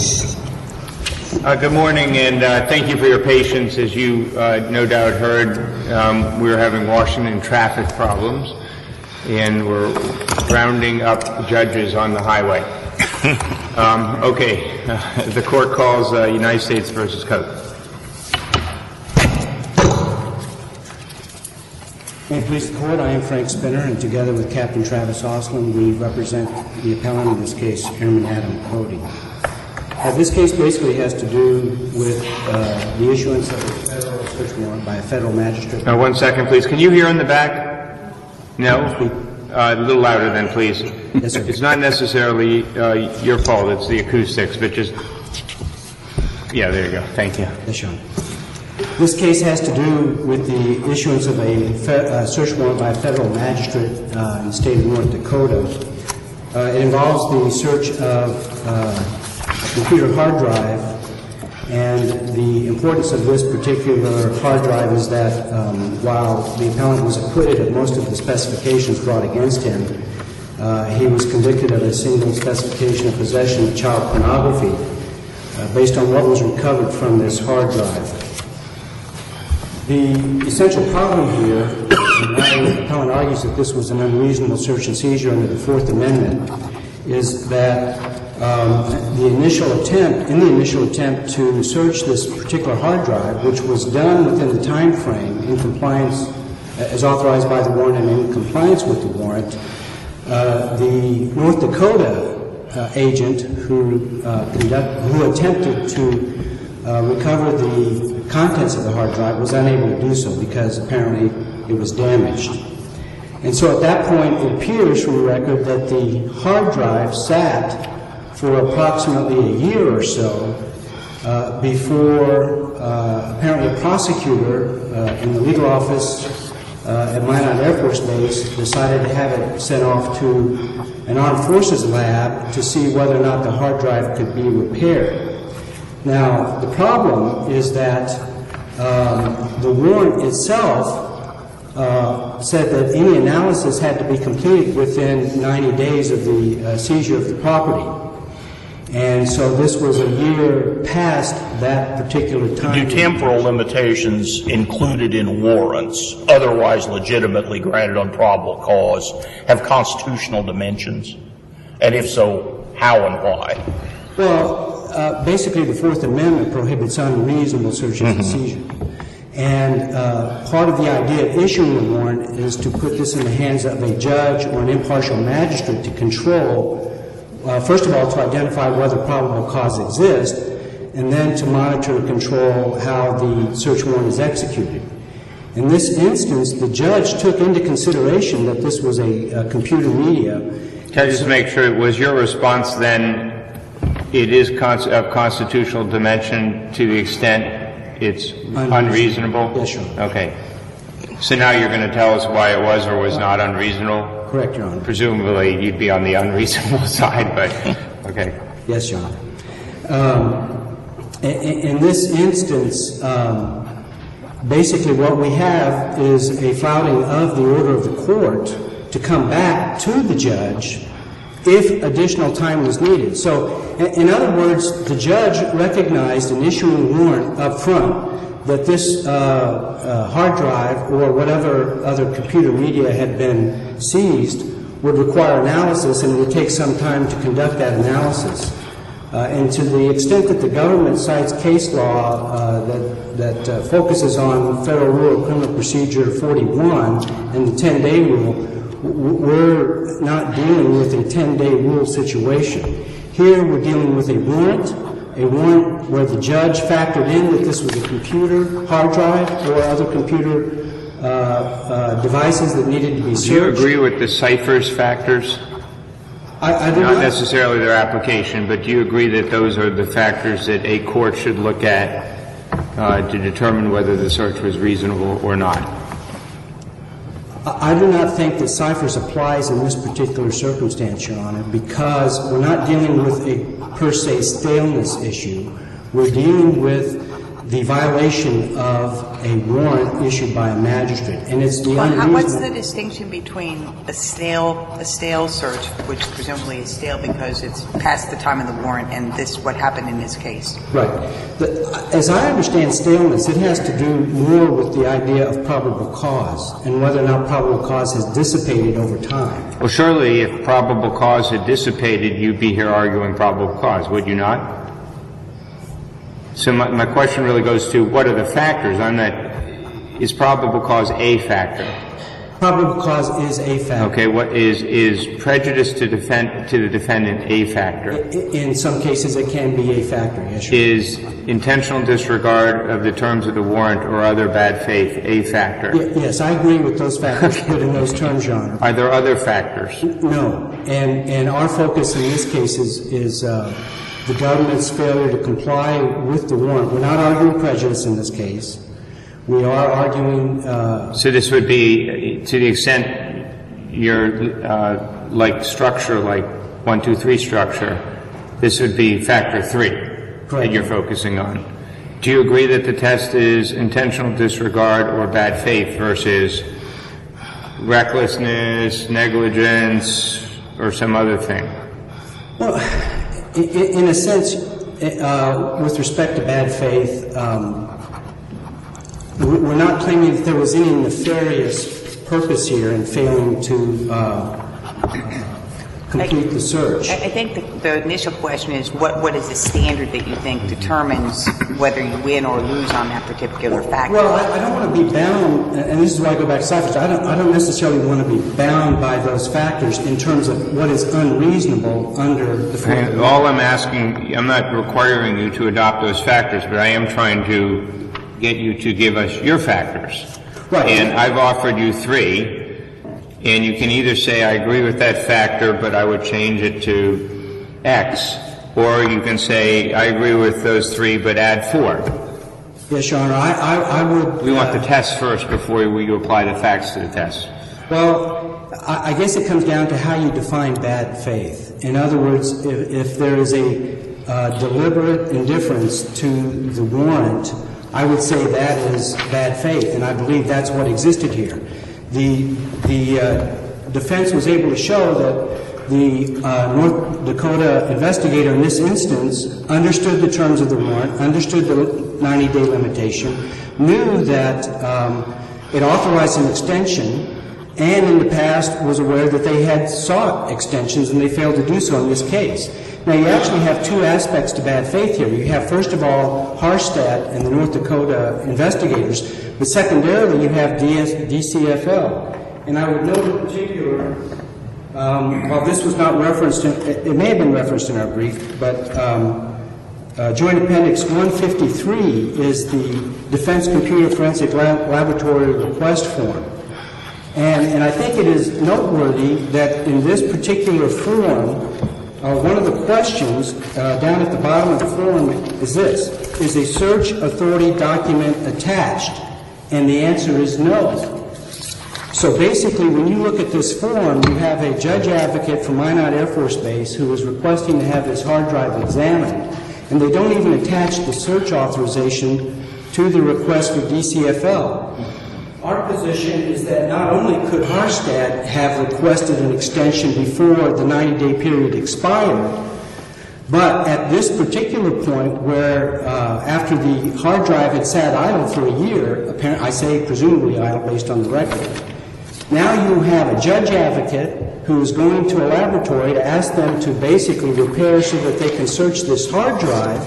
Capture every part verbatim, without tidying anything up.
Uh, good morning, and uh, thank you for your patience. As you uh, no doubt heard, um, we're having Washington traffic problems, and we're rounding up judges on the highway. um, okay, uh, the court calls uh, United States versus Cote. May it please the court, I am Frank Spinner, and together with Captain Travis Osland, we represent the appellant in this case, Airman Adam Cote. Uh, this case basically has to do with uh, the issuance of a federal search warrant by a federal magistrate. Uh, one second, please. Can you hear in the back? No? Uh, a little louder then, please. Yes, sir. It's not necessarily uh, your fault. It's the acoustics, but just... Yeah, there you go. Thank you. Yes, Your Honor. This case has to do with the issuance of a fe- uh, search warrant by a federal magistrate uh, in the state of North Dakota. Uh, it involves the search of uh, a computer hard drive, and the importance of this particular hard drive is that um, while the appellant was acquitted of most of the specifications brought against him, uh, he was convicted of a single specification of possession of child pornography uh, based on what was recovered from this hard drive. The essential problem here, and why the appellant argues that this was an unreasonable search and seizure under the Fourth Amendment, is that um, the initial attempt, in the initial attempt to search this particular hard drive, which was done within the time frame in compliance, as authorized by the warrant and in compliance with the warrant, uh, the North Dakota uh, agent who uh, conduct, who attempted to uh, recover the contents of the hard drive was unable to do so because apparently it was damaged. And so at that point, it appears from the record that the hard drive sat for approximately a year or so uh, before uh, apparently a prosecutor uh, in the legal office uh, at Minot Air Force Base decided to have it sent off to an armed forces lab to see whether or not the hard drive could be repaired. Now, the problem is that um, the warrant itself uh, said that any analysis had to be completed within ninety days of the uh, seizure of the property. And so this was a year past that particular time. Do temporal limitations included in warrants, otherwise legitimately granted on probable cause, have constitutional dimensions? And if so, how and why? Well, Uh, basically, the Fourth Amendment prohibits unreasonable searches mm-hmm. and seizure. And uh, part of the idea of issuing a warrant is to put this in the hands of a judge or an impartial magistrate to control, uh, first of all, to identify whether probable cause exists, and then to monitor and control how the search warrant is executed. In this instance, the judge took into consideration that this was a, a computer media. Can I just make sure, was your response then it is of constitutional dimension to the extent it's unreasonable? unreasonable? Yes, sure. Okay. So now you're going to tell us why it was or was not unreasonable? Correct, Your Honor. Presumably you'd be on the unreasonable side, but okay. Yes, Your Honor. Um, in, in this instance, um, basically what we have is a flouting of the order of the court to come back to the judge if additional time was needed. So, in other words, the judge recognized in issuing a warrant up front that this uh, uh, hard drive or whatever other computer media had been seized would require analysis, and it would take some time to conduct that analysis. Uh, and to the extent that the government cites case law uh, that, that uh, focuses on Federal Rule of Criminal Procedure forty-one and the ten-day rule, we're not dealing with a ten-day rule situation. Here we're dealing with a warrant, a warrant where the judge factored in that this was a computer hard drive or other computer uh, uh, devices that needed to be searched. Do you agree with the Cypher's factors? I, I do not, not necessarily their application, but do you agree that those are the factors that a court should look at uh, to determine whether the search was reasonable or not? I do not think that Cypher's applies in this particular circumstance, Your Honor, because we're not dealing with a per se staleness issue. We're dealing with the violation of a warrant issued by a magistrate, and it's the Well, how- unreasonable... what's the distinction between a stale, a stale search, which presumably is stale because it's past the time of the warrant, and this, what happened in this case? Right. The, as I understand staleness, it has to do more with the idea of probable cause and whether or not probable cause has dissipated over time. Well, surely if probable cause had dissipated, you'd be here arguing probable cause, would you not? So my, my question really goes to what are the factors? I'm not, is probable cause a factor? Probable cause is a factor. Okay, what is, is prejudice to defend, to the defendant a factor? In some cases, it can be a factor, yes, sir. Is intentional disregard of the terms of the warrant or other bad faith a factor? Y- Yes, I agree with those factors put in those terms, Your Honor. Are there other factors? No, and, and our focus in this case is, is uh, the government's failure to comply with the warrant. We're not arguing prejudice in this case. We are arguing... Uh, So this would be, to the extent your uh, like structure, like one, two, three structure, this would be factor three that you're focusing on. Do you agree that the test is intentional disregard or bad faith versus recklessness, negligence, or some other thing? Well, in, in a sense, uh, with respect to bad faith, um, we're not claiming that there was any nefarious purpose here in failing to uh, complete the search. I, I think the, the initial question is what, what is the standard that you think determines whether you win or lose on that particular factor? Well, I, I don't want to be bound, and this is why I go back to Cyphers. I don't, I don't necessarily want to be bound by those factors in terms of what is unreasonable under the Fourth Amendment. All I'm asking, I'm not requiring you to adopt those factors, but I am trying to get you to give us your factors. Right. And I've offered you three, and you can either say, I agree with that factor, but I would change it to X, or you can say, I agree with those three, but add four. Yes, Your Honor, I, I, I would... We want uh, the test first before we apply the facts to the test. Well, I, I guess it comes down to how you define bad faith. In other words, if, if there is a uh, deliberate indifference to the warrant, I would say that is bad faith, and I believe that's what existed here. The, the uh, defense was able to show that the uh, North Dakota investigator in this instance understood the terms of the warrant, understood the ninety-day limitation, knew that um, it authorized an extension, and in the past was aware that they had sought extensions and they failed to do so in this case. Now, you actually have two aspects to bad faith here. You have, first of all, Harstad and the North Dakota investigators, but secondarily, you have D C F L. And I would note in particular, um, while this was not referenced, in, it, it may have been referenced in our brief, but um, uh, Joint Appendix one fifty-three is the Defense Computer Forensic Lab- Laboratory request form. And, and I think it is noteworthy that in this particular form, Uh, one of the questions uh, down at the bottom of the form is this: is a search authority document attached? And the answer is no. So basically, when you look at this form, you have a judge advocate from Minot Air Force Base who is requesting to have his hard drive examined, and they don't even attach the search authorization to the request for D C F L. Our position is that not only could Harstad have requested an extension before the ninety-day period expired, but at this particular point where uh, after the hard drive had sat idle for a year, apparently, I say presumably idle based on the record, now you have a judge advocate who is going to a laboratory to ask them to basically repair so that they can search this hard drive,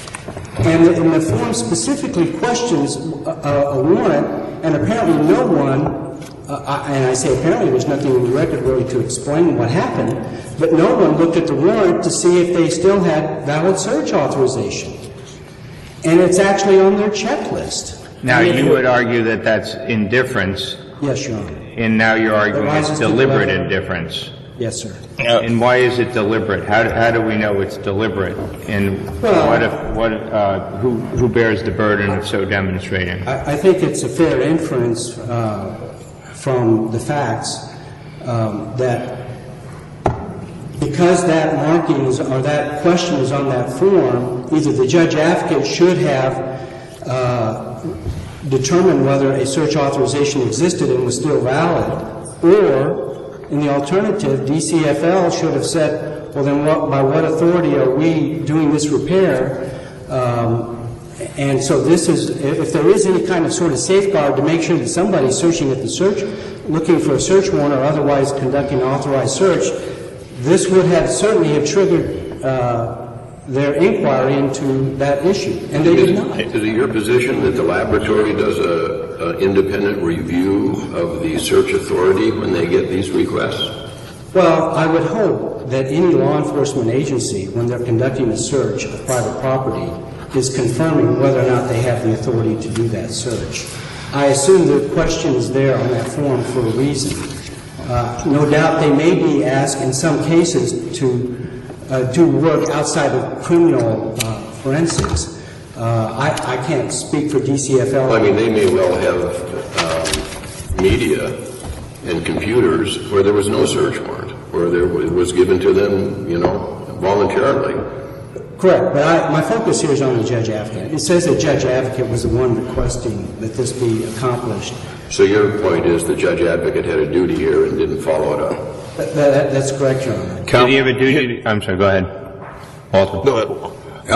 and the, and the form specifically questions a, a warrant. And apparently no one, uh, and I say apparently there's nothing in the record really to explain what happened, but no one looked at the warrant to see if they still had valid search authorization. And it's actually on their checklist. Now, you would argue that that's indifference. Yes, Your Honor. And now you're arguing rises it's to the deliberate level. indifference. Yes, sir. And why is it deliberate? How do, how do we know it's deliberate? And Well- what if, what, uh, who, who bears the burden of so demonstrating? I, I think it's a fair inference uh, from the facts um, that because that marking is, or that question is on that form, either the judge advocate should have uh, determine whether a search authorization existed and was still valid, or, in the alternative, D C F L should have said, well, then what, by what authority are we doing this repair? Um, and so this is, if there is any kind of sort of safeguard to make sure that somebody searching at the search, looking for a search warrant or otherwise conducting an authorized search, this would have certainly have triggered uh, their inquiry into that issue, and they did not. Is it your position that the laboratory does a, a independent review of the search authority when they get these requests? Well, I would hope that any law enforcement agency, when they're conducting a search of private property, is confirming whether or not they have the authority to do that search. I assume the question is there on that form for a reason. Uh, no doubt they may be asked in some cases to uh, do work outside of criminal uh, forensics. Uh, I, I can't speak for D C F L. Well, I mean, they may well have um, media and computers where there was no search warrant, where there was, was given to them, you know, voluntarily. Correct, but I, my focus here is on the judge advocate. It says that judge advocate was the one requesting that this be accomplished. So your point is the judge advocate had a duty here and didn't follow it up. That, that, that's correct, Your Honor. Did he have a duty? I'm sorry, go ahead. Walter. No,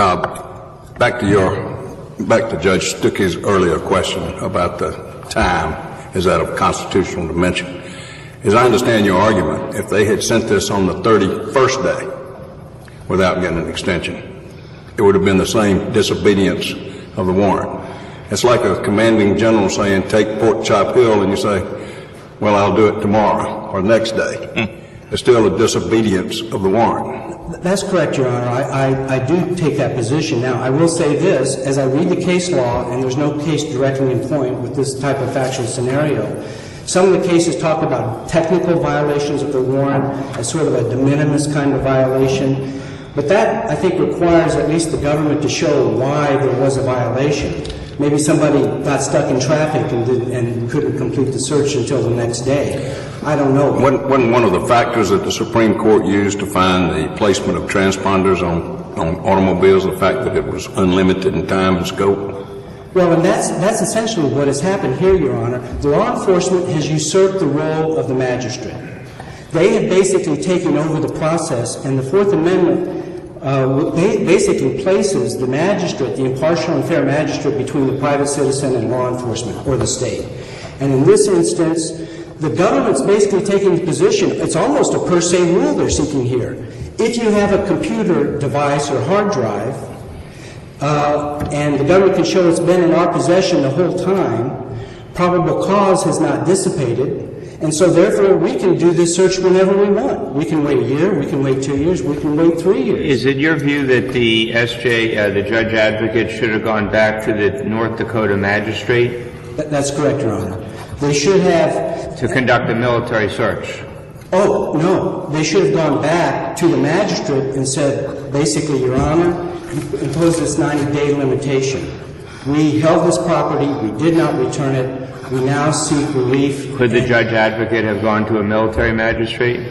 uh, back to your, back to Judge Stuckey's earlier question about the time. Is that of constitutional dimension? As I understand your argument, if they had sent this on the thirty-first day without getting an extension, it would have been the same disobedience of the warrant. It's like a commanding general saying, take Pork Chop Hill, and you say, well, I'll do it tomorrow or next day. Mm. It's still a disobedience of the warrant. That's correct, Your Honor. I, I, I do take that position. Now, I will say this, as I read the case law, and there's no case directly in point with this type of factual scenario, some of the cases talk about technical violations of the warrant as sort of a de minimis kind of violation. But that, I think, requires at least the government to show why there was a violation. Maybe somebody got stuck in traffic and, did, and couldn't complete the search until the next day. I don't know. Wasn't, wasn't one of the factors that the Supreme Court used to find the placement of transponders on, on automobiles, the fact that it was unlimited in time and scope? Well, and that's, that's essentially what has happened here, Your Honor. The law enforcement has usurped the role of the magistrate. They have basically taken over the process, and the Fourth Amendment uh, basically places the magistrate, the impartial and fair magistrate, between the private citizen and law enforcement, or the state. And in this instance, the government's basically taking the position, it's almost a per se rule they're seeking here. If you have a computer device or hard drive, uh, and the government can show it's been in our possession the whole time, probable cause has not dissipated, and so therefore we can do this search whenever we want. We can wait a year, we can wait two years, we can wait three years. Is it your view that the S J, uh, the judge advocate, should have gone back to the North Dakota magistrate? Th- that's correct, Your Honor. They should have... To conduct a military search? Oh, no. They should have gone back to the magistrate and said, basically, Your Honor, you imposed this ninety-day limitation. We held this property, we did not return it, we now seek relief. Could the judge advocate have gone to a military magistrate?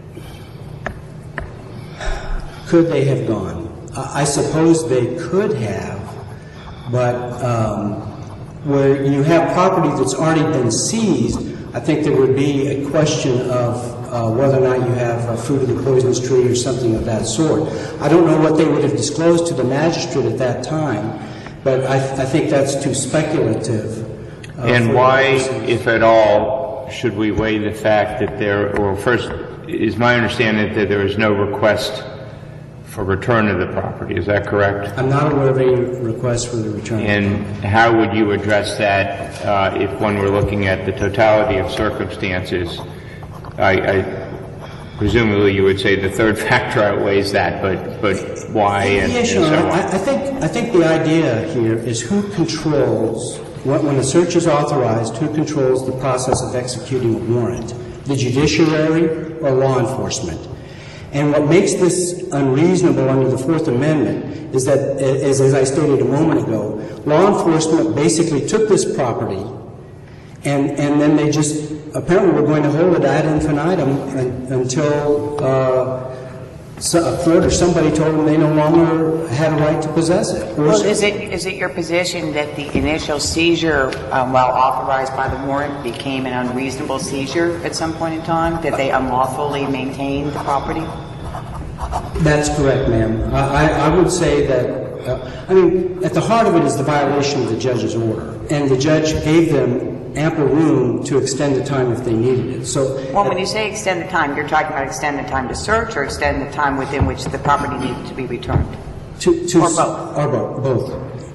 Could they have gone? Uh, I suppose they could have, but um, where you have property that's already been seized, I think there would be a question of uh, whether or not you have uh, fruit of the poisonous tree or something of that sort. I don't know what they would have disclosed to the magistrate at that time, but I, th- I think that's too speculative. Uh, and why, if at all, should we weigh the fact that there, or first, is my understanding that there is no request for return of the property, is that correct? I'm not aware of any request for the return. And how would you address that uh, if one were looking at the totality of circumstances? I, I presumably you would say the third factor outweighs that, but but why and, yes, and so on? I, I think I think the idea here is who controls when, when a search is authorized. Who controls the process of executing a warrant? The judiciary or law enforcement? And what makes this unreasonable under the Fourth Amendment is that, as, as I stated a moment ago, law enforcement basically took this property and, and then they just apparently were going to hold it ad infinitum and, until uh, so, a court or somebody told them they no longer had a right to possess it. Or Well, is it, is it your position that the initial seizure, um, while authorized by the warrant, became an unreasonable seizure at some point in time? That they unlawfully maintained the property? That's correct, ma'am. I, I I would say that, uh, I mean, at the heart of it is the violation of the judge's order. And the judge gave them ample room to extend the time if they needed it. So, Well, when you say extend the time, you're talking about extend the time to search or extend the time within which the property needed to be returned? to, to, Or both? Or both. Both.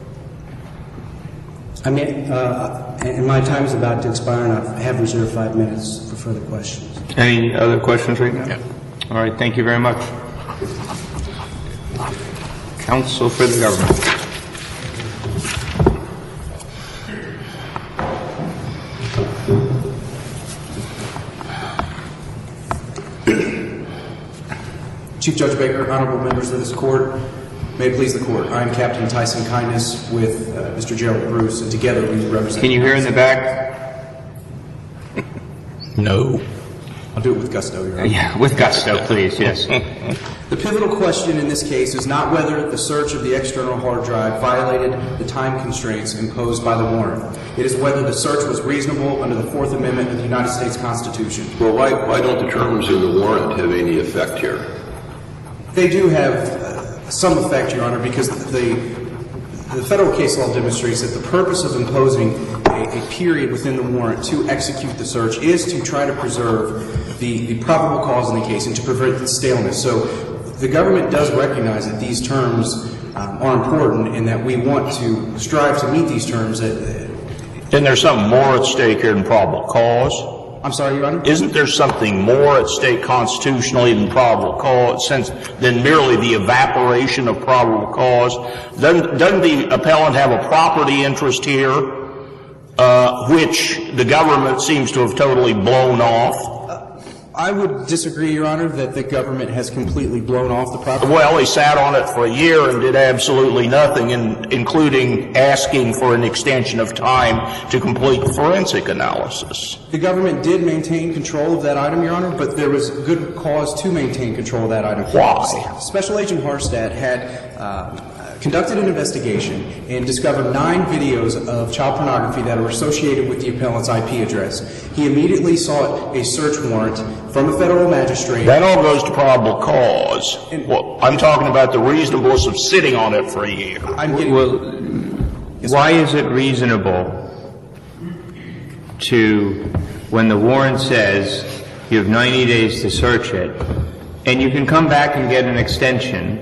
I mean, uh, and my time is about to expire, and I have reserved five minutes for further questions. Any other questions right now? Yeah. All right, thank you very much. Counsel for the government. Chief Judge Baker, honorable members of this court, may it please the court. I am Captain Tyson Kindness with uh, Mister Gerald Bruce, and together we represent... Can you hear in the back? No. I'll do it with gusto, Your Honor. Yeah, with gusto, please, yes. The pivotal question in this case is not whether the search of the external hard drive violated the time constraints imposed by the warrant. It is whether the search was reasonable under the Fourth Amendment of the United States Constitution. Well, why, why don't the terms in the warrant have any effect here? They do have uh, some effect, Your Honor, because the, the federal case law demonstrates that the purpose of imposing a, a period within the warrant to execute the search is to try to preserve the, the probable cause in the case and to prevent the staleness. So the government does recognize that these terms um, are important and that we want to strive to meet these terms. That, uh, Isn't there something more at stake here than probable cause? I'm sorry, Your Honor? Isn't there something more at stake constitutionally than probable cause, since than merely the evaporation of probable cause? Doesn't, doesn't the appellant have a property interest here, uh, which the government seems to have totally blown off? I would disagree, Your Honor, that the government has completely blown off the property. Well, he sat on it for a year and did absolutely nothing, in, including asking for an extension of time to complete forensic analysis. The government did maintain control of that item, Your Honor, but there was good cause to maintain control of that item. Why? Special Agent Harstad had uh, conducted an investigation and discovered nine videos of child pornography that were associated with the appellant's I P address. He immediately sought a search warrant from a federal magistrate. That all goes to probable cause. Well, I'm talking about the reasonableness of sitting on it for a year. I'm getting, Well, why is it reasonable to, when the warrant says you have ninety days to search it, and you can come back and get an extension,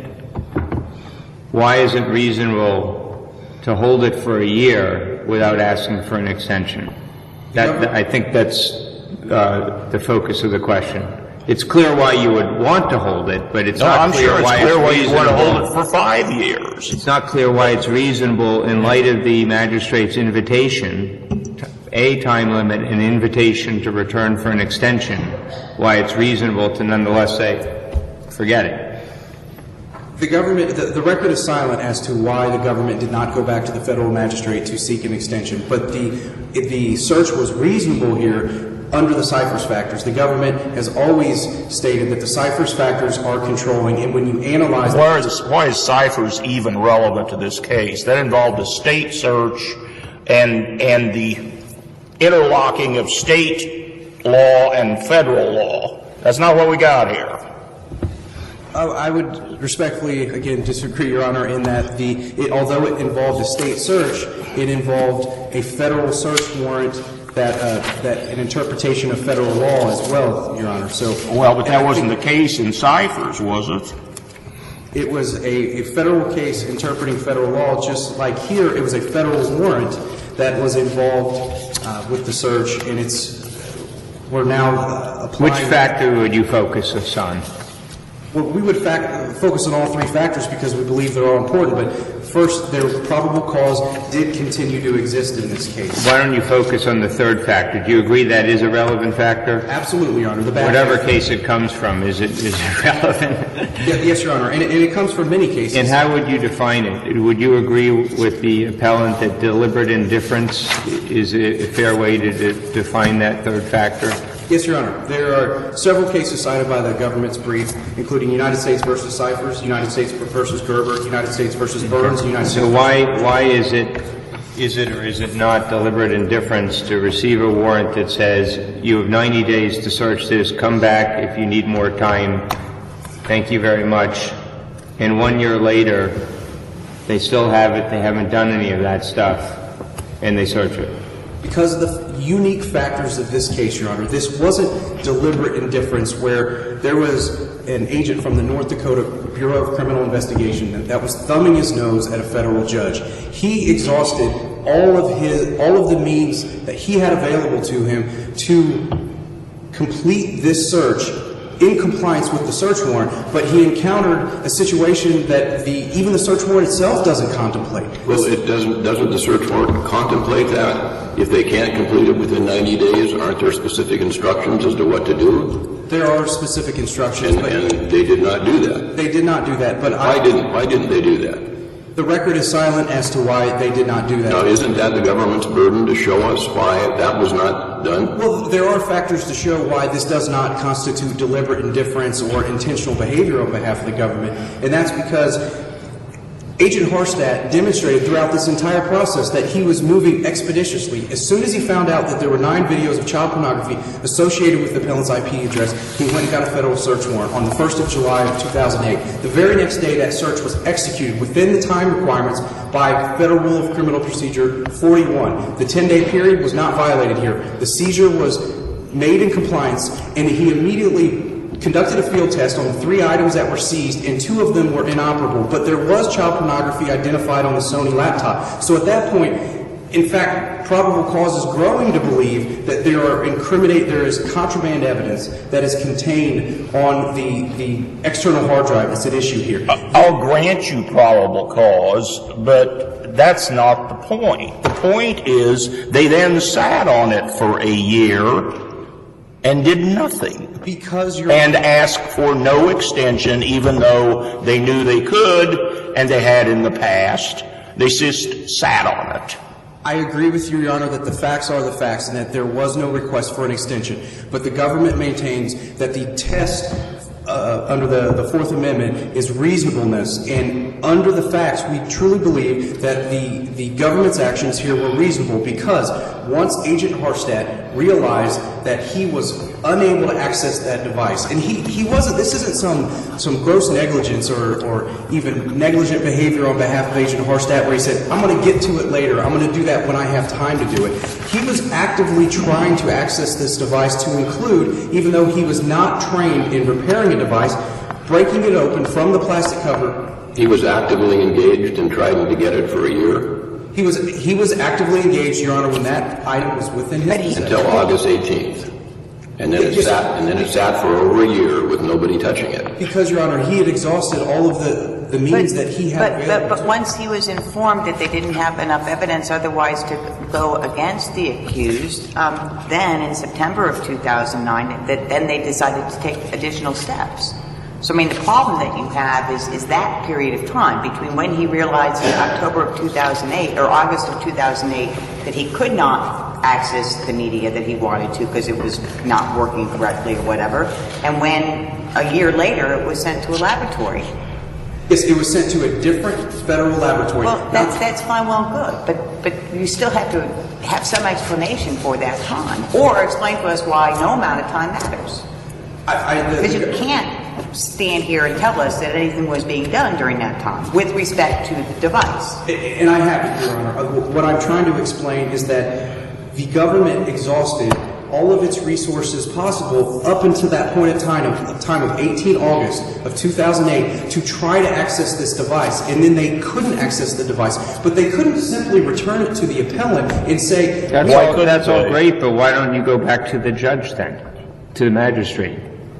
why is it reasonable to hold it for a year without asking for an extension? That, I think that's uh, the focus of the question. It's clear why you would want to hold it, but it's No, not I'm clear sure it's why clear why it's you want to reasonable. hold it for five years. It's not clear why it's reasonable in light of the magistrate's invitation, a time limit, an invitation to return for an extension, why it's reasonable to nonetheless say, forget it. the government, the, the record is silent as to why the government did not go back to the federal magistrate to seek an extension, but the, the search was reasonable here under the Cyphers factors. The government has always stated that the Cyphers factors are controlling, and when you analyze... Why is, why is Cyphers even relevant to this case? That involved a state search and, and the interlocking of state law and federal law. That's not what we got here. Uh, I would respectfully, again, disagree, Your Honor, in that the, it, although it involved a state search, it involved a federal search warrant that, uh, that an interpretation of federal law as well, Your Honor. So, Well, but that wasn't the case in Cyphers, was it? it was a, a federal case interpreting federal law, just like here, it was a federal warrant that was involved uh, with the search, and it's, we're now uh, applying... Which factor would you focus us on? Well, we would fact, focus on all three factors because we believe they're all important, but first, their probable cause did continue to exist in this case. Why don't you focus on the third factor? Do you agree that is a relevant factor? Absolutely, Your Honor. The bad Whatever faith- case it comes from, is it, is it relevant? Yeah, yes, Your Honor, and it, and it comes from many cases. And how would you define it? Would you agree with the appellant that deliberate indifference is a fair way to de- define that third factor? Yes, Your Honor. There are several cases cited by the government's brief, including United States versus Cyphers, United States versus Gerber, United States versus Burns, and United States. So why why is it is it or is it not deliberate indifference to receive a warrant that says you have ninety days to search this, come back if you need more time, thank you very much, and one year later they still have it, they haven't done any of that stuff, and they search it? Because of the unique factors of this case, Your Honor, this wasn't deliberate indifference where there was an agent from the North Dakota Bureau of Criminal Investigation that was thumbing his nose at a federal judge. He exhausted all of his, all of the means that he had available to him to complete this search in compliance with the search warrant, but he encountered a situation that the, even the search warrant itself doesn't contemplate. Well, it doesn't, doesn't the search warrant contemplate that? If they can't complete it within ninety days, aren't there specific instructions as to what to do? There are specific instructions, And, but and they did not do that. they did not do that. But Why I, didn't, why didn't they do that? the record is silent as to why they did not do that. Now, isn't that the government's burden to show us why that was not done? Well, there are factors to show why this does not constitute deliberate indifference or intentional behavior on behalf of the government, and that's because Agent Harstadt demonstrated throughout this entire process that he was moving expeditiously. As soon as he found out that there were nine videos of child pornography associated with the appellant's I P address, he went and got a federal search warrant on the first of July of two thousand eight. The very next day, that search was executed within the time requirements by Federal Rule of Criminal Procedure forty-one. The ten-day period was not violated here. The seizure was made in compliance, and he immediately conducted a field test on the three items that were seized, and two of them were inoperable. But there was child pornography identified on the Sony laptop. So at that point, in fact, probable cause is growing to believe that there are incriminate, there is contraband evidence that is contained on the, the external hard drive that's at issue here. I'll grant you probable cause, but that's not the point. The point is they then sat on it for a year and did nothing. Because you're And asked for no extension, even though they knew they could and they had in the past. They just sat on it. I agree with you, Your Honor, that the facts are the facts and that there was no request for an extension. But the government maintains that the test uh, under the, the Fourth Amendment is reasonableness. And under the facts, we truly believe that the, the government's actions here were reasonable because once Agent Harstadt realized that he was unable to access that device, and he, he wasn't, this isn't some, some gross negligence or, or even negligent behavior on behalf of Agent Harstadt where he said, I'm going to get to it later, I'm going to do that when I have time to do it. He was actively trying to access this device to include, even though he was not trained in repairing a device, breaking it open from the plastic cover. He was actively engaged in trying to get it for a year? He was, he was actively engaged, Your Honor, when that item was within his possession. Until August eighteenth. And then it sat, and then it sat for over a year with nobody touching it. Because, Your Honor, he had exhausted all of the, the means that he had but, available. But, but once he was informed that they didn't have enough evidence otherwise to go against the accused, um, then in September of two thousand nine, that, then they decided to take additional steps. So, I mean, the problem that you have is, is that period of time between when he realized in October of two thousand eight or August of two thousand eight that he could not access the media that he wanted to because it was not working correctly or whatever, and when a year later it was sent to a laboratory. Yes, it was sent to a different federal laboratory. Well, that's, that's fine, well, good, but, but you still have to have some explanation for that time, or explain to us why no amount of time matters. Because you can't stand here and tell us that anything was being done during that time with respect to the device. And I have it, Your Honor. What I'm trying to explain is that the government exhausted all of its resources possible up until that point in time of, time of eighteen August of two thousand eight to try to access this device, and then they couldn't access the device. But they couldn't simply return it to the appellant and say, That's, all, that's all great, but why don't you go back to the judge then, to the magistrate?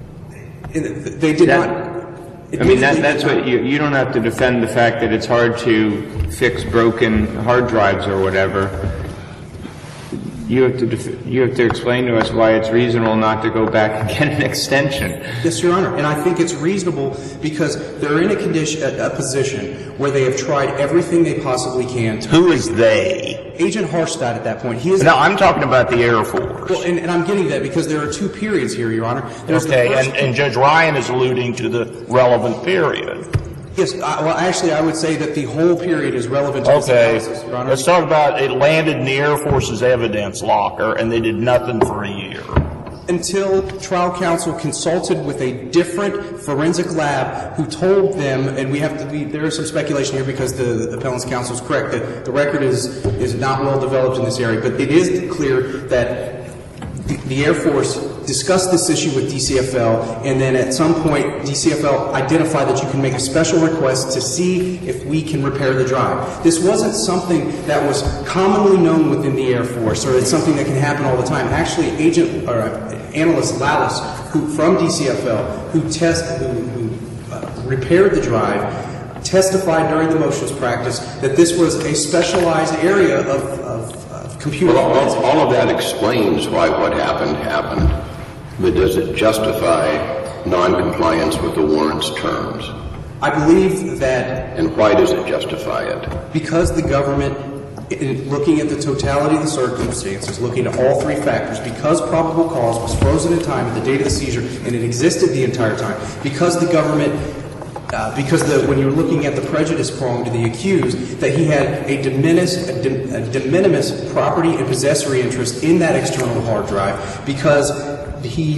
They did that, not. I mean, that, that's what you, you don't have to defend the fact that it's hard to fix broken hard drives or whatever. You have to def- you have to explain to us why it's reasonable not to go back and get an extension. Yes, Your Honor, and I think it's reasonable because they're in a condition, a, a position where they have tried everything they possibly can to. Who is they? Agent Harstad at that point. He is. No, I'm talking about the Air Force. Well, and, and I'm getting that because there are two periods here, Your Honor. There's Okay, the first, and, and Judge Ryan is alluding to the relevant period. Yes, I, well, actually, I would say that the whole period is relevant to this Okay, analysis, Your Honor. let's talk about it landed in the Air Force's evidence locker, and they did nothing for a year. Until trial counsel consulted with a different forensic lab who told them, and we have to be, there is some speculation here because the, the appellant's counsel is correct, that the record is, is not well developed in this area, but it is clear that the, the Air Force discussed this issue with D C F L, and then at some point D C F L identified that you can make a special request to see if we can repair the drive. This wasn't something that was commonly known within the Air Force, or it's something that can happen all the time. Actually, Agent or uh, Analyst Lallis, who from D C F L, who test who, who uh, repaired the drive, testified during the motions practice that this was a specialized area of, of, of computer. Well, all, all of that explains why what happened happened. But does it justify noncompliance with the warrant's terms? I believe that. And why does it justify it? Because the government, in looking at the totality of the circumstances, looking at all three factors, because probable cause was frozen in time at the date of the seizure and it existed the entire time, because the government, uh, because the, when you're looking at the prejudice prong to the accused, that he had a de minimis, a de, a de minimis property and possessory interest in that external hard drive, because he,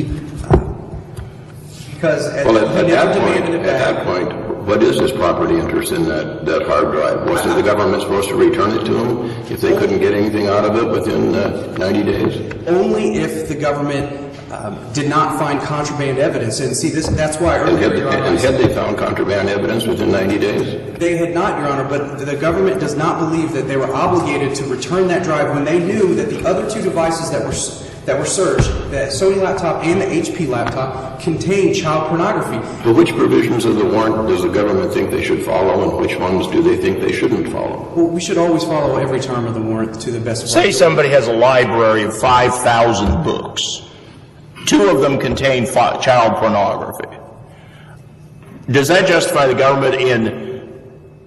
because at, well, at, he at never that point, demanded it at back. that point, what is his property interest in that, that hard drive? Was the government supposed to return it to him if they couldn't get anything out of it within uh, ninety days? Only if the government um, did not find contraband evidence. And see, this, that's why And earlier, had, Your Honor, and had they found contraband evidence within ninety days? they had not, Your Honor, but the government does not believe that they were obligated to return that drive when they knew that the other two devices that were that were searched, the Sony laptop and the H P laptop, contained child pornography. But which provisions of the warrant does the government think they should follow, and which ones do they think they shouldn't follow? Well, we should always follow every term of the warrant to the best of our Say somebody has a library of five thousand books. Two of them contain fi- child pornography. Does that justify the government in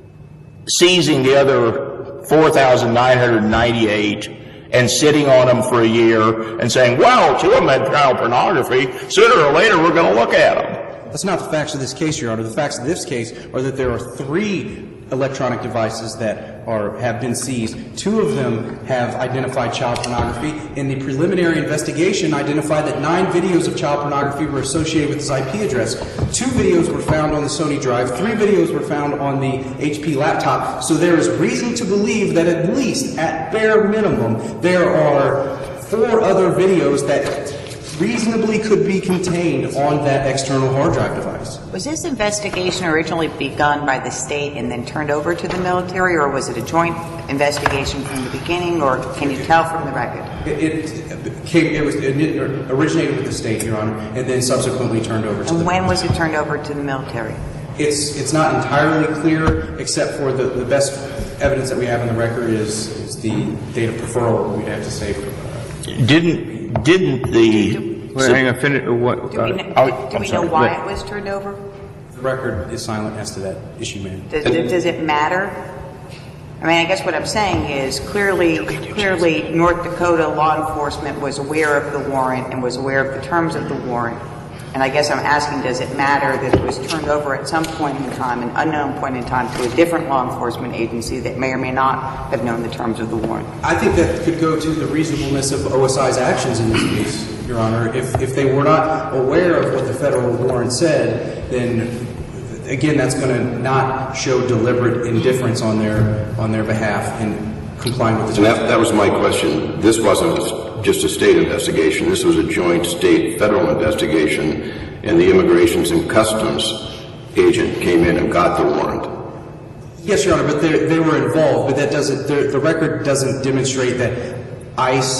seizing the other four thousand nine hundred ninety-eight and sitting on them for a year and saying, well, two of them had child pornography. Sooner or later, we're going to look at them? That's not the facts of this case, Your Honor. The facts of this case are that there are three electronic devices that are have been seized. Two of them have identified child pornography. In the preliminary investigation, identified that nine videos of child pornography were associated with his I P address. Two videos were found on the Sony drive. Three videos were found on the H P laptop. So there is reason to believe that at least, at bare minimum, there are four other videos that reasonably could be contained on that external hard drive device. Was this investigation originally begun by the state and then turned over to the military, or was it a joint investigation from the beginning, or can you tell from the record? It, it came, it was it originated with the state, Your Honor, and then subsequently turned over to And the when was it turned over to the military? It's it's not entirely clear, except for the, the best evidence that we have in the record is, is the date of referral, we'd have to say. Uh, Didn't didn't the Well, hang on, finish, what, Do we, uh, know, oh, do I'm we sorry. know why it was turned over? the record is silent as to that issue, ma'am. Does, does it matter? I mean, I guess what I'm saying is clearly, clearly North Dakota law enforcement was aware of the warrant and was aware of the terms of the warrant. And I guess I'm asking, does it matter that it was turned over at some point in time, an unknown point in time, to a different law enforcement agency that may or may not have known the terms of the warrant? I think that could go to the reasonableness of O S I's actions in this case, Your Honor. If, if they were not aware of what the federal warrant said, then again, that's going to not show deliberate indifference on their on their behalf in complying with the And that, that was my question. This wasn't just a state investigation. This was a joint state-federal investigation, and the Immigrations and Customs agent came in and got the warrant. Yes, Your Honor, but they, they were involved, but that doesn't, the, the record doesn't demonstrate that ICE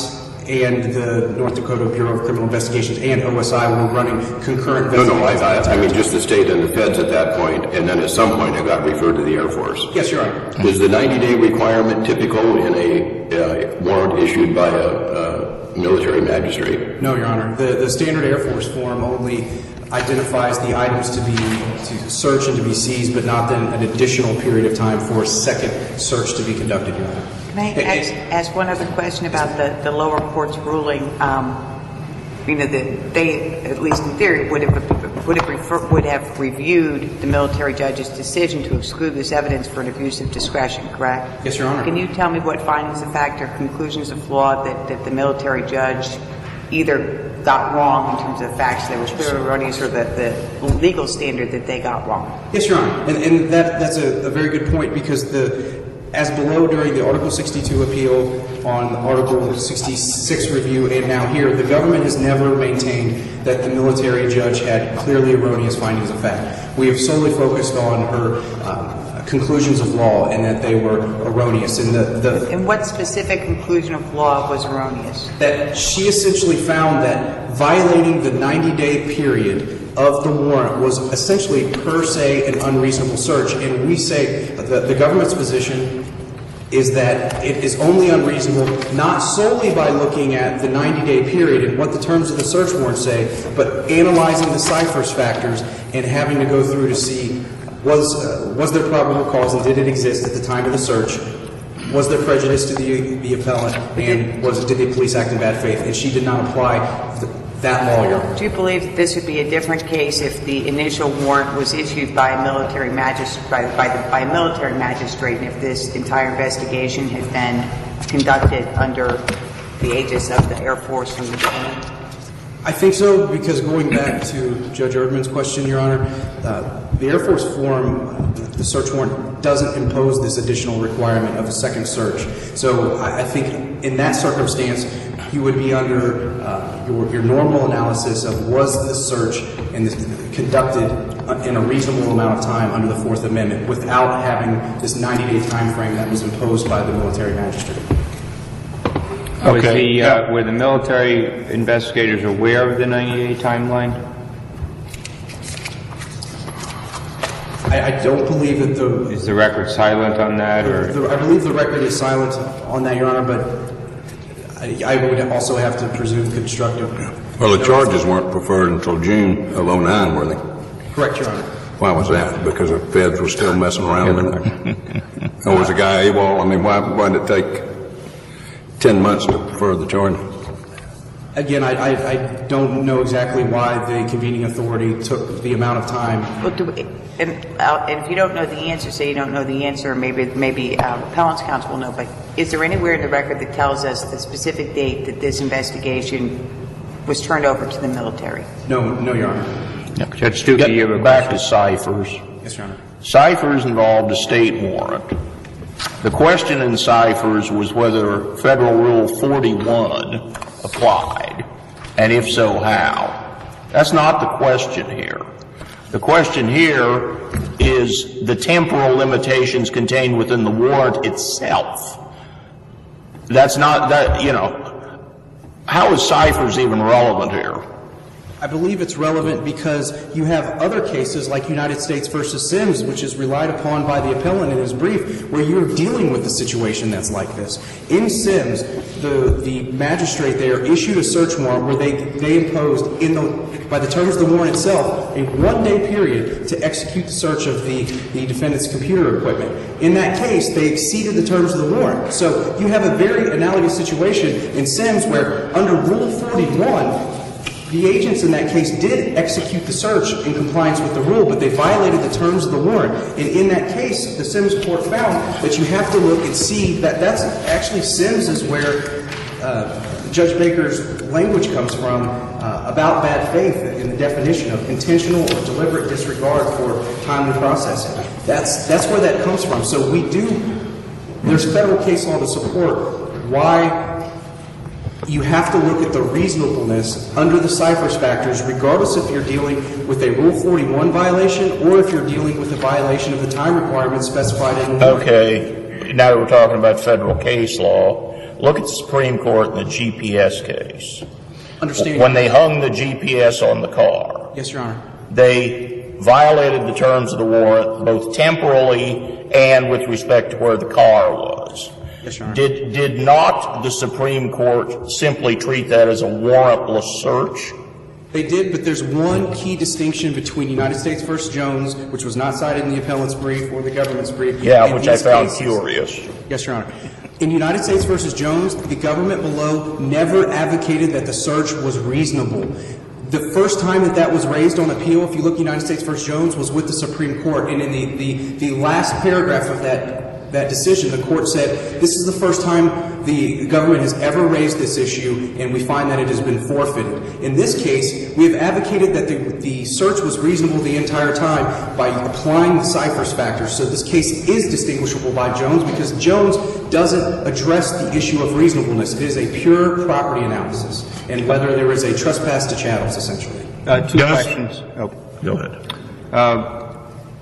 and the North Dakota Bureau of Criminal Investigations and O S I were running concurrent No, investigations. no, I, I, I mean just the state and the feds at that point, and then at some point it got referred to the Air Force. Yes, Your Honor. Is the ninety-day requirement typical in a uh, warrant issued by a, a military magistrate? No, Your Honor. The, the standard Air Force form only identifies the items to be to search and to be seized, but not then an additional period of time for a second search to be conducted, Your Honor. Can I ask, ask one other question about the, the lower court's ruling? Um, you know, the, they, at least in theory, would have, would, have refer, would have reviewed the military judge's decision to exclude this evidence for an abuse of discretion, correct? Yes, Your Honor. Can you tell me what findings of fact or conclusions of law that, that the military judge either got wrong in terms of the facts that were clearly erroneous, or that the legal standard that they got wrong? Yes, Your Honor. And, and that, that's a, a very good point, because the, as below during the Article sixty-two appeal, on Article sixty-six review, and now here, the government has never maintained that the military judge had clearly erroneous findings of fact. We have solely focused on her um, conclusions of law and that they were erroneous. And the, the And what specific conclusion of law was erroneous? that she essentially found that violating the ninety-day period of the warrant was essentially per se an unreasonable search. And we say that the government's position is that it is only unreasonable not solely by looking at the ninety-day period and what the terms of the search warrant say, but analyzing the Cyphers factors and having to go through to see was uh, was there probable cause and did it exist at the time of the search? Was there prejudice to the the appellant, and was did the police act in bad faith? And she did not apply the, that law, Your Honor. Do you believe that this would be a different case if the initial warrant was issued by a military magistrate, by, by, the, by a military magistrate, and if this entire investigation had been conducted under the aegis of the Air Force from the beginning? I think so, because going back to Judge Erdman's question, Your Honor, uh, the Air Force form, uh, the search warrant, doesn't impose this additional requirement of a second search. So I, I think in that circumstance, you would be under uh, your, your normal analysis of was the search and this conducted in a reasonable amount of time under the Fourth Amendment without having this ninety-day time frame that was imposed by the military magistrate. Was Okay. the, uh, were the military investigators aware of the ninety-day timeline? I, I don't believe that the Is the record silent on that, or? The- I believe the record is silent on that, Your Honor, but I, I would also have to presume constructive. Well, the charges weren't preferred until June of oh nine, were they? Correct, Your Honor. Why was that? Because the feds were still messing around in there? Or was the guy AWOL? I mean, why, why did it take ten months to prefer the charge? Again, I, I, I don't know exactly why the convening authority took the amount of time. Well, do we, and, uh, and if you don't know the answer, say you don't know the answer, maybe maybe um, appellant's counsel will know, but is there anywhere in the record that tells us the specific date that this investigation was turned over to the military? No, no, Your Honor. Judge Stuckey, you have a Back to question? Cyphers. Yes, Your Honor. Cyphers involved a state warrant. The question in Cyphers was whether Federal Rule forty-one applied, and if so, how. That's not the question here. The question here is the temporal limitations contained within the warrant itself. That's not, that, you know, how is Cyphers even relevant here? I believe it's relevant because you have other cases like United States versus Sims, which is relied upon by the appellant in his brief, where you're dealing with a situation that's like this. In Sims, the, the magistrate there issued a search warrant where they, they imposed, in the, by the terms of the warrant itself, a one-day period to execute the search of the, the defendant's computer equipment. In that case, they exceeded the terms of the warrant. So you have a very analogous situation in Sims where under Rule forty-one, the agents in that case did execute the search in compliance with the rule, but they violated the terms of the warrant. And in that case, the Sims court found that you have to look and see that that's actually Sims is where uh, Judge Baker's language comes from uh, about bad faith in the definition of intentional or deliberate disregard for timely processing. That's, that's where that comes from. So we do, there's federal case law to support why you have to look at the reasonableness under the Cyphers factors, regardless if you're dealing with a Rule forty-one violation or if you're dealing with a violation of the time requirements specified in the warrant. Okay, now that we're talking about federal case law, look at the Supreme Court in the G P S case. Understand. When they hung the G P S on the car, Yes, Your Honor. they violated the terms of the warrant both temporally and with respect to where the car was. Yes, Your Honor. Did, did not the Supreme Court simply treat that as a warrantless search? They did, but there's one key distinction between United States v. Jones, which was not cited in the appellant's brief or the government's brief. Yeah, and which I these found cases. curious. Yes, Your Honor. In United States v. Jones, the government below never advocated that the search was reasonable. The first time that that was raised on appeal, if you look at United States v. Jones, was with the Supreme Court. And in the, the, the last paragraph of that that decision, the court said, this is the first time the government has ever raised this issue, and we find that it has been forfeited. In this case, we have advocated that the, the search was reasonable the entire time by applying the Cyphers factors. So this case is distinguishable by Jones because Jones doesn't address the issue of reasonableness. It is a pure property analysis and whether there is a trespass to chattels, essentially. Uh, two Yes. questions. Oh. Go ahead. Uh,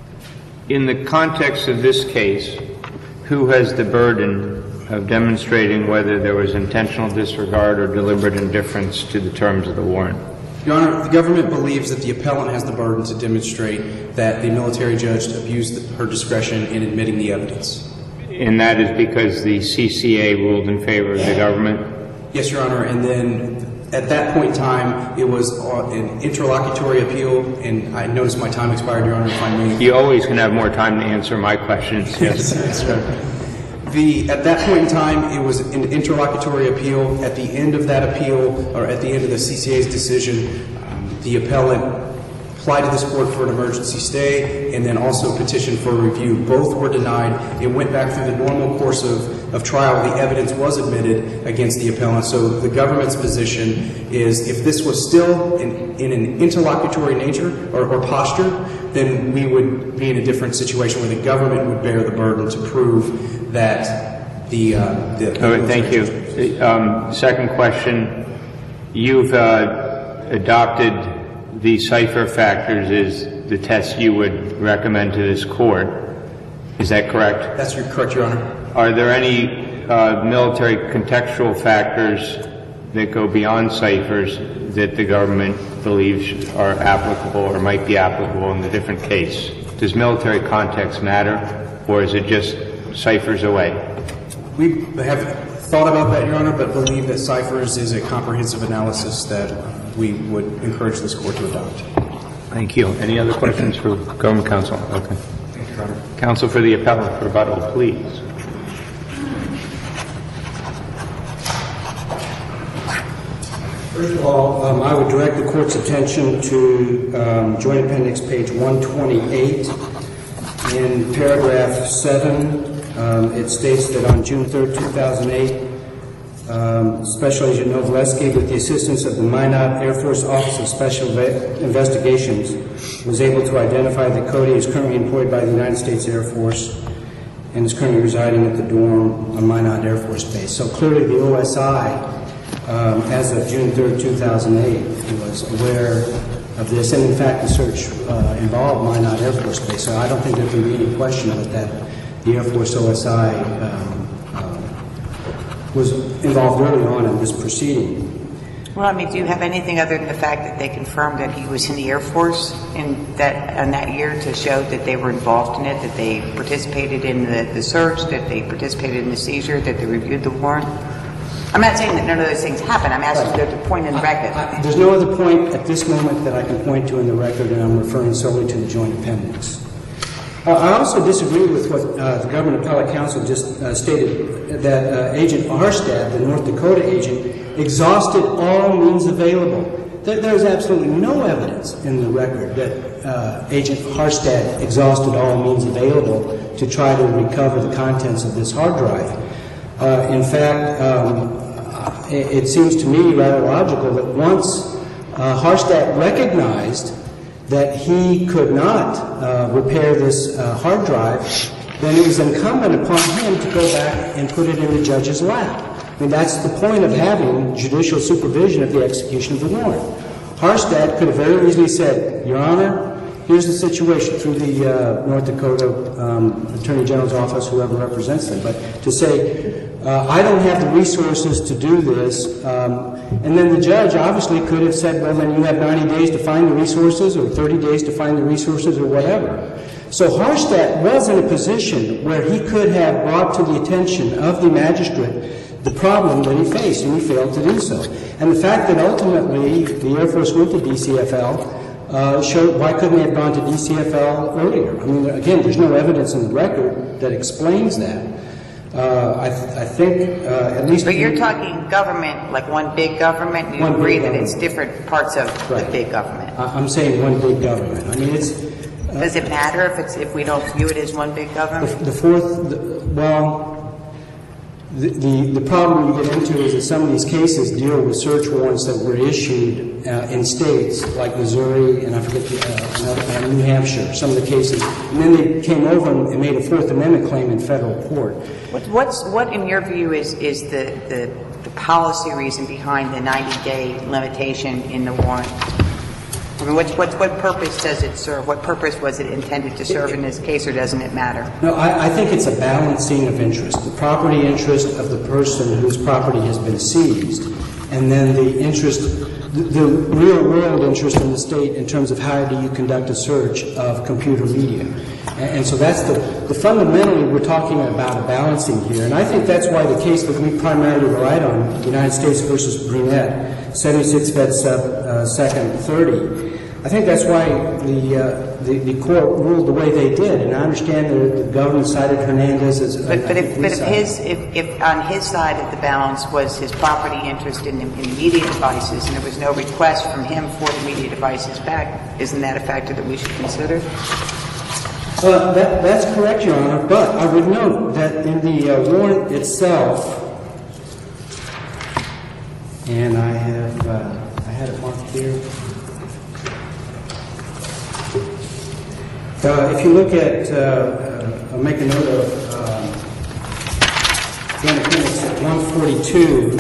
in the context of this case, who has the burden of demonstrating whether there was intentional disregard or deliberate indifference to the terms of the warrant? Your Honor, the government believes that the appellant has the burden to demonstrate that the military judge abused her discretion in admitting the evidence. And that is because the C C A ruled in favor of the government? Yes, Your Honor, and then at that point in time, it was an interlocutory appeal, and I noticed my time expired, Your Honor, if I may. You always can have more time to answer my questions. Yes. Yes, sir. The, at that point in time, it was an interlocutory appeal. At the end of that appeal, or at the end of the C C A's decision, um, the appellant applied to this court for an emergency stay and then also petitioned for a review. Both were denied. It went back through the normal course of, of trial. The evidence was admitted against the appellant. So the government's position is if this was still in, in an interlocutory nature or, or posture, then we would be in a different situation where the government would bear the burden to prove that the... Uh, the All right, thank you. Um, second question. You've uh, adopted the Cypher factors as the test you would recommend to this court. Is that correct? That's correct, Your Honor. Are there any uh, military contextual factors that go beyond Cyphers that the government believes are applicable or might be applicable in the different case? Does military context matter, or is it just Cyphers away? We have thought about that, Your Honor, but believe that Cyphers is a comprehensive analysis that we would encourage this court to adopt. Thank you. Any other questions for government counsel? Okay. Thank you, Your Honor. Counsel for the appellant, rebuttal, please. First of all, um, I would direct the court's attention to um, Joint Appendix page one twenty-eight. In paragraph seven, um, it states that on June third, two thousand eight, um, Special Agent Novaleski, with the assistance of the Minot Air Force Office of Special Ve- Investigations, was able to identify that Cody is currently employed by the United States Air Force and is currently residing at the dorm on Minot Air Force Base. So clearly the O S I, um, as of June third, two thousand eight, was aware of this, and in fact the search uh, involved Minot Air Force Base. So I don't think there can be any question but that the Air Force O S I um, uh, was involved early on in this proceeding. Well, I mean, do you have anything other than the fact that they confirmed that he was in the Air Force in that in that year to show that they were involved in it, that they participated in the, the search, that they participated in the seizure, that they reviewed the warrant? I'm not saying that none of those things happened. I'm asking right. you to point in the record. I, there's no other point at this moment that I can point to in the record, and I'm referring solely to the Joint Appendix. Uh, I also disagree with what uh, the Government Appellate Counsel just uh, stated, that uh, Agent Arstad, the North Dakota agent, exhausted all means available. There, there's absolutely no evidence in the record that uh, Agent Arstad exhausted all means available to try to recover the contents of this hard drive. Uh, in fact, um, it, it seems to me rather logical that once uh, Harstad recognized that he could not uh, repair this uh, hard drive, then it was incumbent upon him to go back and put it in the judge's lap. I mean, that's the point of having judicial supervision of the execution of the warrant. Harstad could have very easily said, Your Honor, here's the situation through the uh, North Dakota um, Attorney General's office, whoever represents them. But to say, uh, I don't have the resources to do this, um, and then the judge obviously could have said, well, then you have ninety days to find the resources or thirty days to find the resources or whatever. So Harstad was in a position where he could have brought to the attention of the magistrate the problem that he faced, and he failed to do so. And the fact that ultimately the Air Force went to D C F L uh, showed why couldn't they have gone to D C F L earlier? I mean, again, there's no evidence in the record that explains that. Uh, I, th I think uh, at least... But you're talking government, like one big government, you agree that it's different parts of right. the big government. I, I'm saying one big government. I mean, it's... Uh, Does it matter if it's if we don't view it as one big government? The, the fourth, the, well... The, the, the problem you get into is that some of these cases deal with search warrants that were issued uh, in states like Missouri and I forget the, uh, uh, New Hampshire, some of the cases. And then they came over and, and made a Fourth Amendment claim in federal court. What, what's, what in your view is, is the, the, the policy reason behind the ninety-day limitation in the warrant? I mean, what, what, what purpose does it serve? What purpose was it intended to serve in this case, or doesn't it matter? No, I, I think it's a balancing of interest. The property interest of the person whose property has been seized, and then the interest, the, the real-world interest in the state in terms of how do you conduct a search of computer media. And, and so that's the, the fundamentally we're talking about a balancing here. And I think that's why the case that we primarily relied on, United States versus Brunette, seventy-six Fed Sub uh, Second thirty, I think that's why the, uh, the the court ruled the way they did, and I understand that the government cited Hernandez as. But, but if but if his if, if on his side of the balance was his property interest in, in media devices, and there was no request from him for the media devices back, isn't that a factor that we should consider? Uh, that that's correct, Your Honor. But I would note that in the uh, warrant itself, and I have uh, I had it marked here. Uh, if you look at, uh, uh, I'll make a note of um, one forty-two,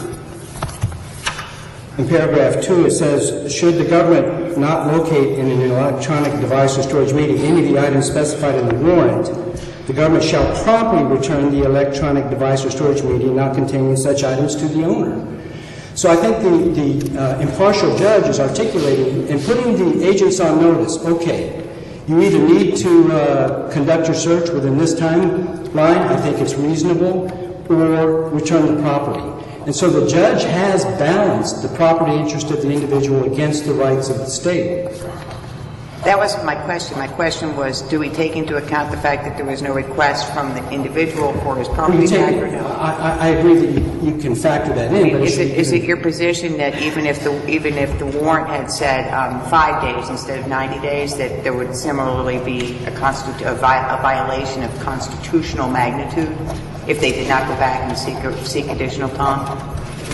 in paragraph two, it says, should the government not locate in an electronic device or storage media any of the items specified in the warrant, the government shall promptly return the electronic device or storage media not containing such items to the owner. So I think the, the uh, impartial judge is articulating and putting the agents on notice, okay, you either need to uh, conduct your search within this timeline, I think it's reasonable, or return the property. And so the judge has balanced the property interest of the individual against the rights of the state. That wasn't my question. My question was, do we take into account the fact that there was no request from the individual for his property back or no? I, I agree that you, you can factor that in. I mean, but is, it, is it be, your position that even if the even if the warrant had said um, five days instead of ninety days, that there would similarly be a, constitu a, vi a violation of constitutional magnitude if they did not go back and seek seek additional time?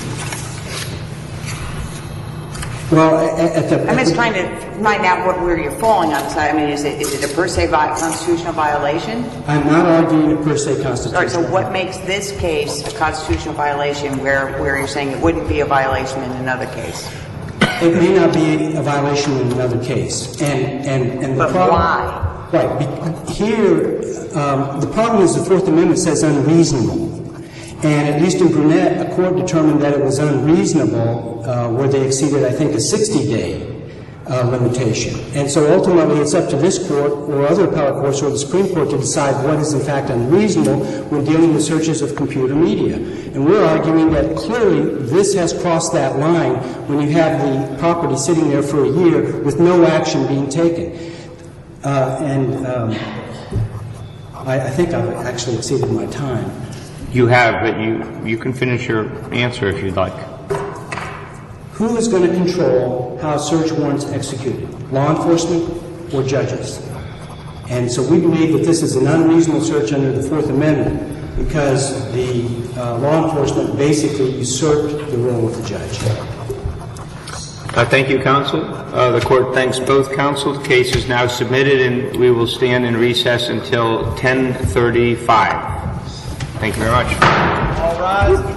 Well, at the, I'm just trying to find out what, where you're falling on the side. I mean, is it, is it a per se vi constitutional violation? I'm not arguing a per se constitutional. All right, so what makes this case a constitutional violation where, where you're saying it wouldn't be a violation in another case? It may not be a violation in another case. And, and, and the but problem, why? Right. Here, um, the problem is the Fourth Amendment says unreasonable. And at least in Brunette, a court determined that it was unreasonable uh, where they exceeded, I think, a sixty-day uh, limitation. And so ultimately it's up to this court or other appellate courts or the Supreme Court to decide what is in fact unreasonable when dealing with searches of computer media. And we're arguing that clearly this has crossed that line when you have the property sitting there for a year with no action being taken. Uh, and um, I, I think I've actually exceeded my time. You have, but you, you can finish your answer if you'd like. Who is going to control how search warrants are executed? Law enforcement or judges? And so we believe that this is an unreasonable search under the Fourth Amendment because the uh, law enforcement basically usurped the role of the judge. Uh, thank you, counsel. Uh, the court thanks both counsel. The case is now submitted, and we will stand in recess until ten thirty-five. Thank you very much. All rise.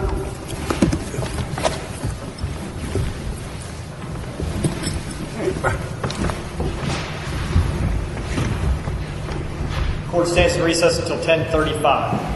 stands in recess until ten thirty-five.